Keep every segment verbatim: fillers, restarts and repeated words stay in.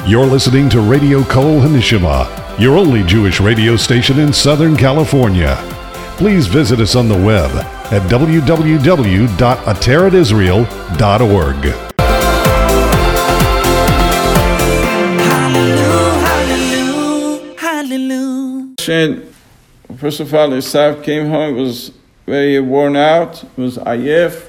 You're listening to Radio Kol Hanishma, your only Jewish radio station in Southern California. Please visit us on the web at w w w dot ateret israel dot org. Hallelujah, hallelujah, hallelujah. First of all, Esav came home, was very worn out, was ayef.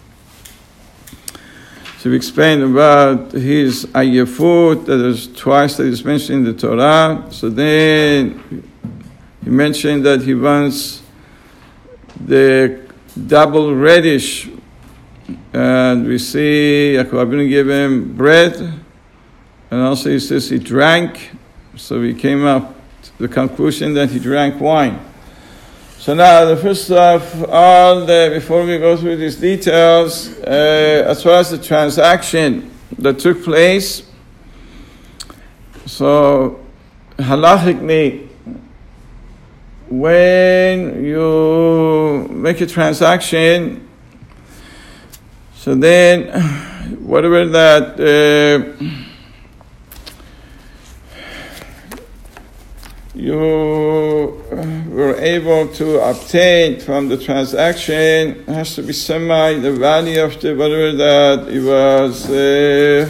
So we explained about his ayefut, that there's twice that is mentioned in the Torah. So then he mentioned that he wants the double reddish, and we see Yaakov Avinu gave him bread, and also he says he drank. So we came up to the conclusion that he drank wine. So now, the first of all, the, before we go through these details, uh, as far as the transaction that took place, so halachically, when you make a transaction, so then whatever that uh, you were able to obtain from the transaction has to be semi the value of the whatever that it was uh,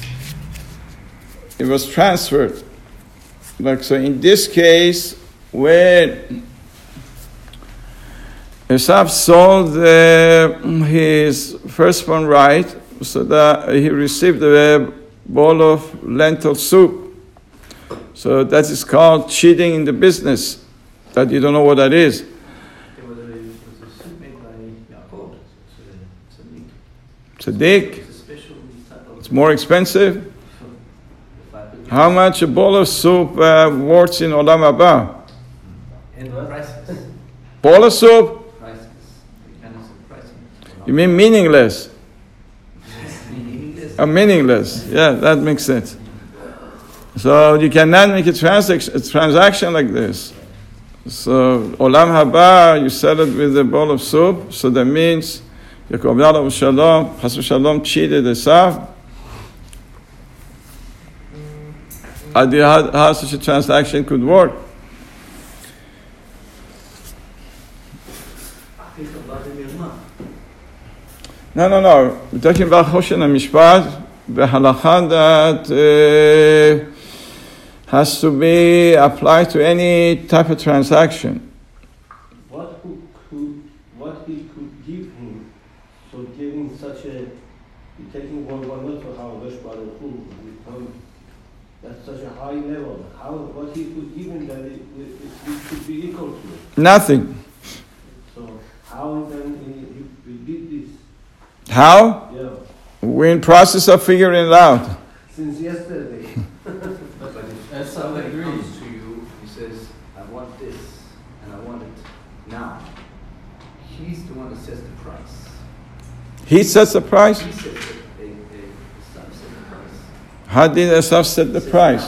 it was transferred. Like so, in this case, when Esav sold uh, his firstborn right, so that he received a bowl of lentil soup. So that is called cheating in the business, that you don't know what that is. It was a, it was a soup made by Yaakov. It's a Tzaddik. It's a special type of... It's more expensive. How much a bowl of soup uh, worth in Olam Haba? And priceless. Bowl of soup? Priceless. The kind of priceless. You mean meaningless? Meaningless. Uh, meaningless. Yeah, that makes sense. So you cannot make a transaction, a transaction like this. So Olam Haba, you sell it with a bowl of soup. So that means Yaakov Avinu Shalom, Chas Shalom cheated Esav. How, how such a transaction could work? No, no, no. We're talking about Choshen HaMishpat, the halakha that uh, has to be applied to any type of transaction. What who could, what he could give him, so giving such a, taking one one not for how Rosh Baruch Hu become at such a high level, how what he could give him that it, it, it could be equal to it. Nothing. So how then he, he, he did this? How? Yeah. We're in process of figuring it out. Since yesterday. But if somebody comes to you, he says, I want this, and I want it now. He's the one that sets the price. He sets the price? He sets it. A, a, a set the price. How did Esav set the price?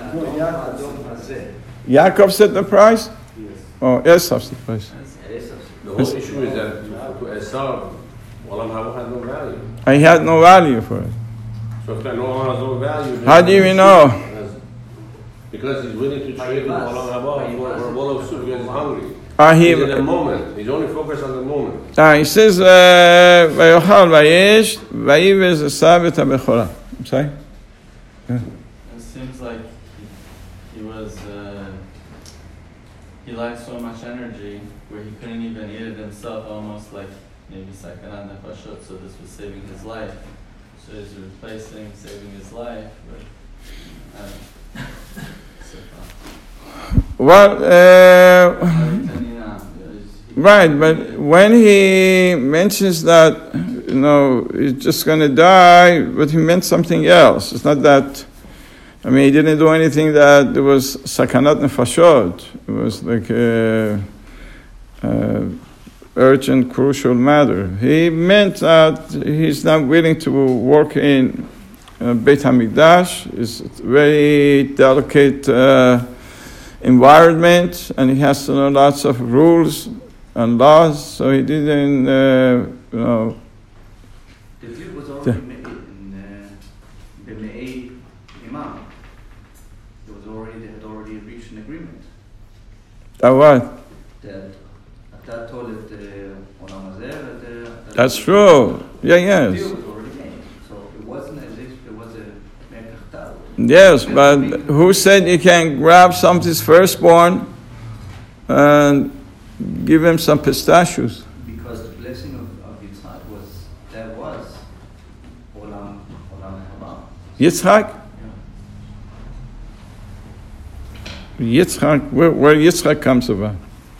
Yaakov set the price? Yes. Oh, Esav set the price. The whole issue is that to Esav, Olam Haba had no value. I had no value for it. So if that no one has no value, then How do you know? because he's willing to trade with Olam Haba for, for a bowl of soup because he's hungry. Uh, he, He's in the moment. He's only focused on the moment. uh, he says, "Vayochal vayesh vayivez Esav et habechora." I'm sorry. It seems like he, he was uh, he lacked so much energy where he couldn't even eat it himself, almost like maybe sakanat nefashot. So this was saving his life. So he's replacing saving his life. But uh, so, Well, uh, uh, right, but when he mentions that, you know, he's just going to die, but he meant something else. It's not that, I mean, he didn't do anything that there was sakanat nefashot. It was like a, a urgent, crucial matter. He meant that he's not willing to work in uh, Beit HaMikdash. It's a very delicate uh, environment, and he has to know lots of rules and laws, so he didn't, uh, you know. The deal was already made in uh, B'me'ei Imam. agreement. That what? That Ata told it uh, Olam Hazeh, that, uh, That's true. Yeah, the yes. deal was already made. So it wasn't as if it was a Mekachtal. Yes, but who said you can grab somebody's firstborn and give him some pistachios? Because the blessing of, of Yitzhak was, that was Olam, Olam Haba. Yitzchak? Yitzchak, where, where Yitzchak comes about?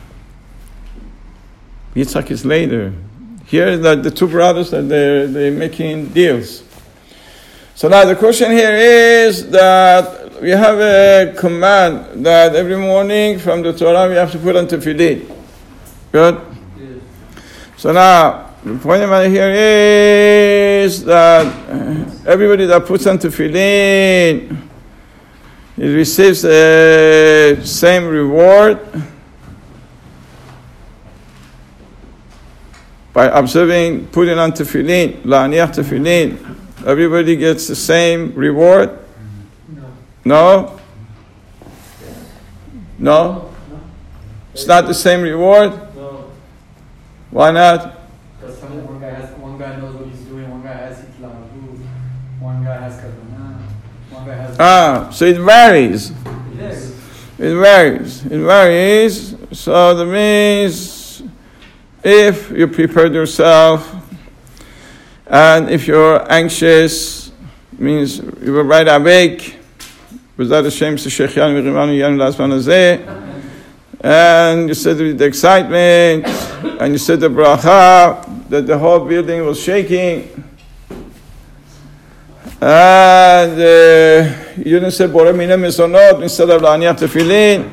Yitzchak is later. Here, the, the two brothers, that they're, they're making deals. So now the question here is that we have a command that every morning from the Torah we have to put on tefillin. Good? Yes. So now, the point of it here is that everybody that puts on tefillin, he receives the same reward by observing, putting on tefillin, la'aniach tefillin. Everybody gets the same reward? No. No? No? It's not the same reward? No. Why not? Because one guy has, one guy knows what he's doing, one guy has itlavu, one guy has kavanah, one guy has... Ah, so it varies. Yes. It varies. It varies. So that means if you prepared yourself, and if you're anxious, means you were right awake, and you said with the excitement, and you said the bracha, that the whole building was shaking, and uh, you didn't say Borei Minei Mezonot instead of La'aniach Tefillin,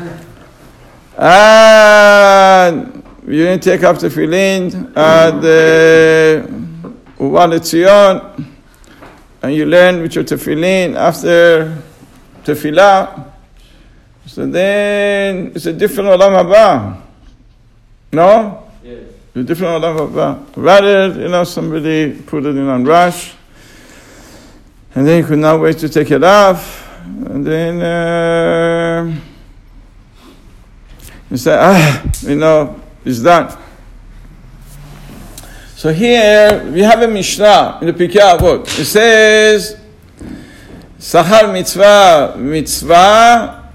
and you didn't take up tefillin, and uh, Uva Letzion, and you learn with your tefillin after tefillah, so then it's a different olam haba. No? Yes. It's a different olam haba. Rather, you know, somebody put it in on rush, and then you could not wait to take it off, and then uh, you say, ah, you know, it's done. So here we have a Mishnah in the Pirkei Avot. It says, Sachar mitzvah, mitzvah,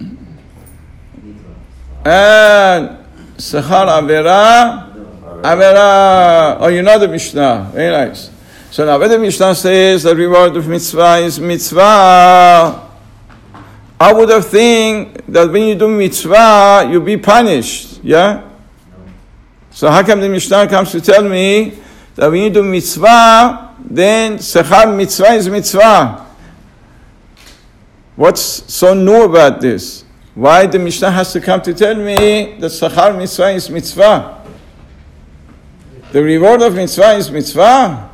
and Sachar avera, avera. Oh, you know the Mishnah. Very nice. So now when the Mishnah says the reward of mitzvah is mitzvah, I would have think that when you do mitzvah, you'll be punished. Yeah? So how come the Mishnah comes to tell me that when you do mitzvah, then sechar mitzvah is mitzvah? What's so new about this? Why the Mishnah has to come to tell me that sechar mitzvah is mitzvah? The reward of mitzvah is mitzvah?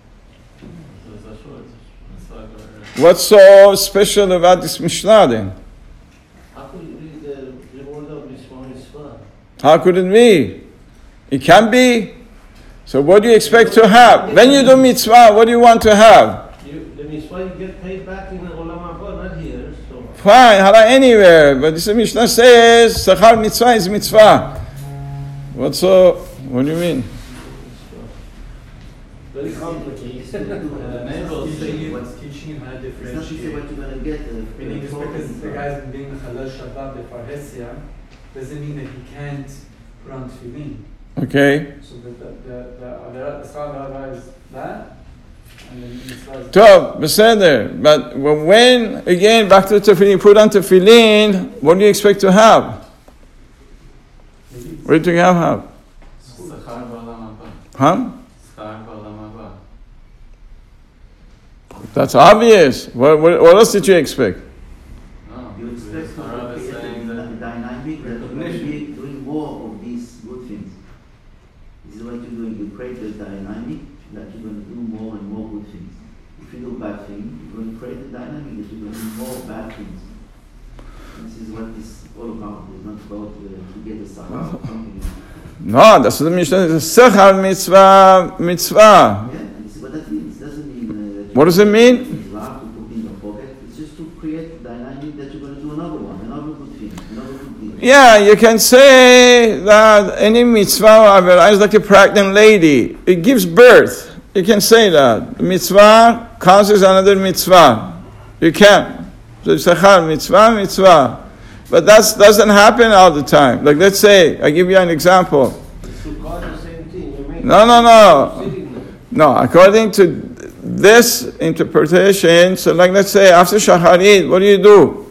What's so special about this Mishnah then? How could it be the reward of mitzvah mitzvah? How could it be? It can be. So what do you expect to have? When you do mitzvah, what do you want to have? You, the mitzvah you get paid back in the olam haba, not here. So. Fine, hala anywhere. But this Mishnah says, Sachar mitzvah is mitzvah. What's so, what do you mean? Very complicated. What's teaching him how to differentiate. What you're going to get. Meaning just because the guy's been being Chalal Shabbat Befarhesia doesn't mean that he can't put on tefillin. Okay. So the the the the Avera is that, and then mitzvah is Tov, beseder. But when, again, back to tefillin, you put on tefillin, what do you expect to have? What do you have? have? Sachar ba'olam haba. Huh? Sachar ba'olam haba. That's obvious. What, what, what else did you expect? No, You expect the Torah is saying the that dynamic that you're going to be doing more of these good things. This is what you're doing. You create the dynamic that you're going to do more and more good things. If you do bad things, you're going to create a dynamic that you're going to do more bad things. This is what this all about. It's not about uh, to get the sachar or something. No, that's what the Mishnah is. Sechar mitzvah, mitzvah. Yeah, and this is what that means. It doesn't mean uh, that What does it mean? mitzvah to put in your pocket. It's just to create a dynamic that you're going to do another one, another good thing. Yeah, you can say that any mitzvah is like a pregnant lady. It gives birth. You can say that. Mitzvah causes another mitzvah. You can. So it's a mitzvah, mitzvah. But that doesn't happen all the time. Like let's say, I give you an example. No, no, no. No, according to this interpretation, so like let's say after Shacharit, what do you do?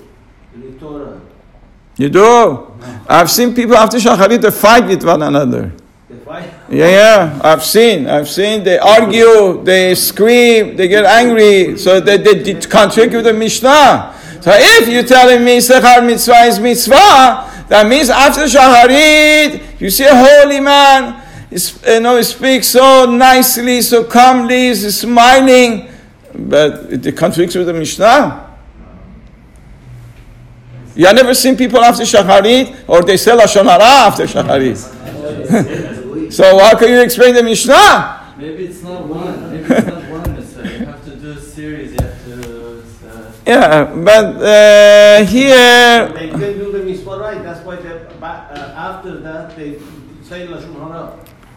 You do? I've seen people after Shacharit, they fight with one another. They fight? Yeah, yeah, I've seen, I've seen, they argue, they scream, they get angry, so they, they, they contradict with the Mishnah. So if you're telling me Sechar Mitzvah is Mitzvah, that means after Shacharit, you see a holy man, he's, you know, he speaks so nicely, so calmly, he's smiling, but it contradicts with the Mishnah. You have never seen people after Shacharit, or they say Lashon Hara after Shacharit. So how can you explain the Mishnah? Maybe it's not one. Maybe it's not one Mitzvah. You have to do a series. You have to. Uh, yeah, but uh, here. They didn't do the mitzvah right. That's why they, uh, after that they say Lashon Hara.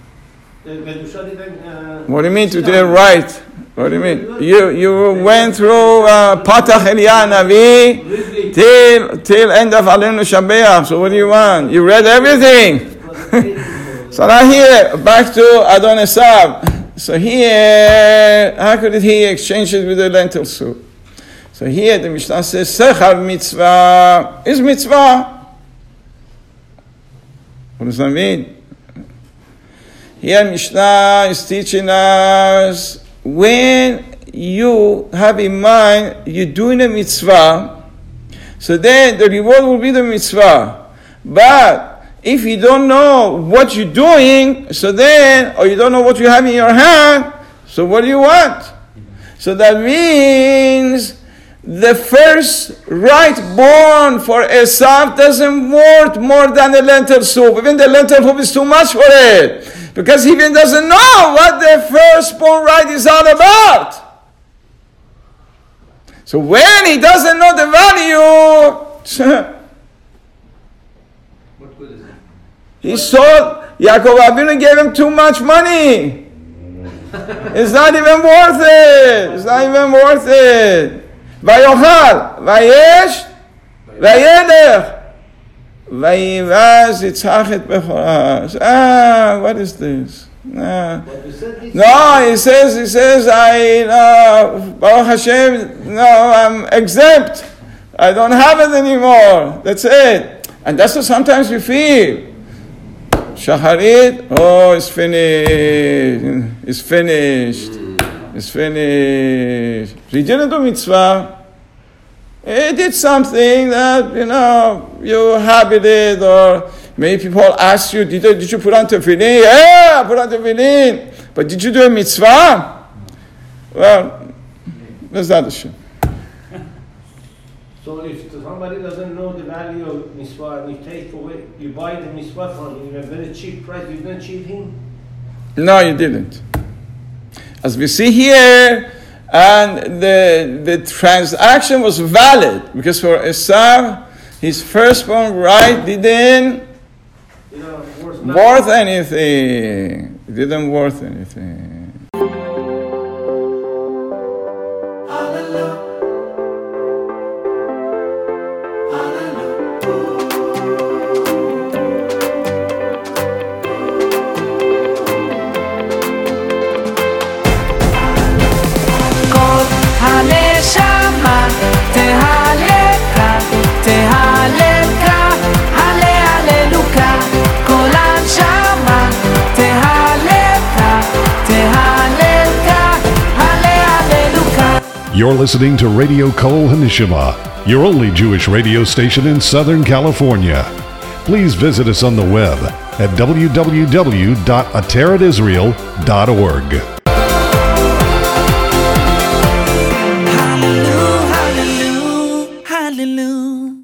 Uh, what do you mean to do it right? What do you mean? You you went through uh, Patach Eliyahu Navi till till end of Aleinu Shabeach. So what do you want? You read everything. So now here back to Adon Esav. So here, how could he exchange it with the lentil soup? So here the Mishnah says Sechar mitzvah is mitzvah. What does that mean? Here Mishnah is teaching us when you have in mind you're doing a mitzvah, so then the reward will be the mitzvah. But if you don't know what you're doing, so then, or you don't know what you have in your hand, so what do you want? So that means the first right born for Esav doesn't worth more than the lentil soup. Even the lentil soup is too much for it. Because he even doesn't know what the firstborn right is all about. So when he doesn't know the value, what good is it? He sold, Yaakov Avinu gave him too much money. It's not even worth it. It's not even worth it. Vayochal, Vayesh, Vayelech. Vayivaz Yitzhak et Bechorash. Ah, what is this? Nah. No, he says, he says, I, uh, Baruch Hashem, no, I'm exempt. I don't have it anymore. That's it. And that's what sometimes we feel. Shacharit, oh, it's finished. It's finished. It's finished. He didn't do mitzvah. He did something that, you know, you habited, or maybe people ask you, did you, did you put on tefillin? Yeah, I put on tefillin. But did you do a mitzvah? Well, that's not the shit. So if somebody doesn't know the value of mitzvah and you take away, you buy the mitzvah from him at a very cheap price, you didn't cheat him? No, you didn't. As we see here, and the the transaction was valid, because for Esav, his firstborn right didn't you know, worth, worth anything. It didn't worth anything. You're listening to Radio Kol Hanishima, your only Jewish radio station in Southern California. Please visit us on the web at w w w dot ateret israel dot org.